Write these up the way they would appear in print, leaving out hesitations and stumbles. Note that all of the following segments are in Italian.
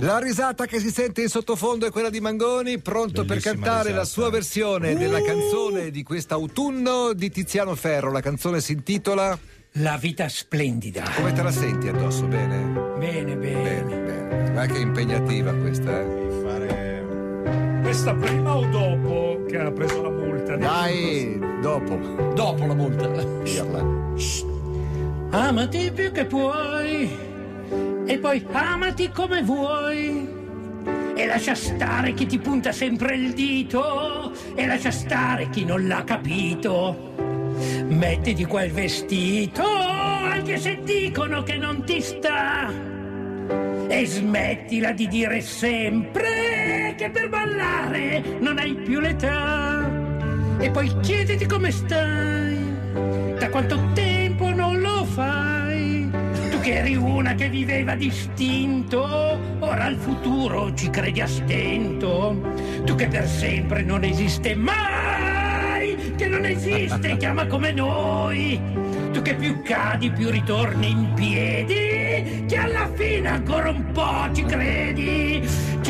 La risata che si sente in sottofondo è quella di Mangoni, pronto Bellissima per cantare risata. la sua versione della canzone di quest'autunno di Tiziano Ferro. La canzone si intitola La vita splendida. Come te la senti addosso? Bene? Bene. Bene. Ma che impegnativa questa, Questa prima o dopo che ha preso la multa? Dai, dopo Dopo la multa. dirla. Amati più che puoi e poi amati come vuoi e lascia stare chi ti punta sempre il dito e lascia stare chi non l'ha capito. Mettiti quel vestito anche se dicono che non ti sta e smettila di dire sempre che per ballare non hai più l'età e poi chiediti come stai, da quanto tempo non lo fai. Tu che eri una che viveva distinto, ora al futuro ci credi a stento. Tu che per sempre non esiste mai, che non esiste, chiama come noi. Tu che più cadi più ritorni in piedi, che alla fine ancora un po' ci credi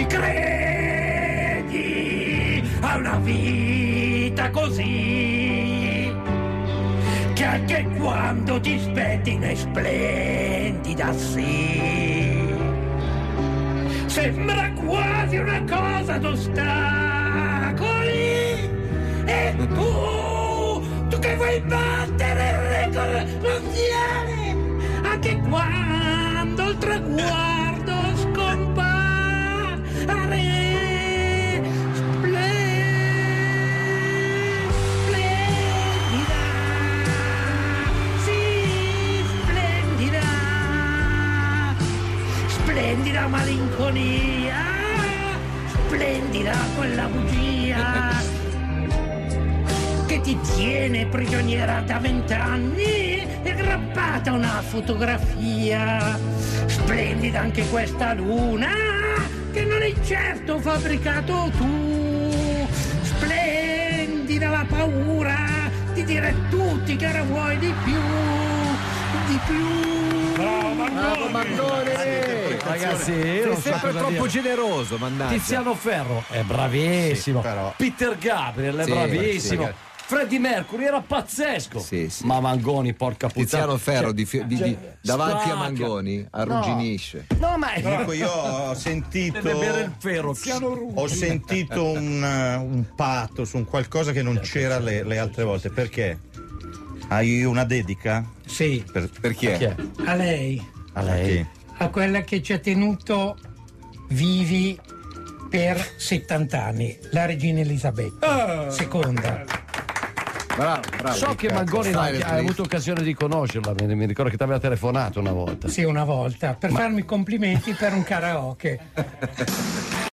a una vita così, che anche quando ti spettina è splendida, sì. Sembra quasi una cosa d'ostacoli e tu che vuoi battere il record mondiale anche quando il traguardo scompare. Splendida, sì, splendida, splendida malinconia, splendida quella bugia che ti tiene prigioniera da 20 anni e aggrappata a una fotografia. Splendida anche questa luna che non hai certo fabbricato tu. Splendida la paura di dire a tutti che ora vuoi di più. Bravo Mangoni! Ragazzi, io Sei non so sempre cosa troppo dire. generoso, mannaggia. Tiziano Ferro è bravissimo, Sì, però- Peter Gabriel è Sì, bravissimo, sì. Freddie Mercury era pazzesco. Sì. Ma Mangoni, porca puttana. Tiziano Ferro davanti a spacca. Mangoni arrugginisce. No, ma Ecco, io ho sentito deve bere il ferro. un pathos, un qualcosa che non c'era le altre volte. Perché? Hai una dedica? Sì, Per chi è? a lei, A lei. a quella che ci ha tenuto vivi per 70 anni, la regina Elisabetta seconda. Bravo. So che Mangoni hai avuto occasione di conoscerla, mi ricordo che ti aveva telefonato una volta. Sì, una volta, per farmi complimenti per un karaoke.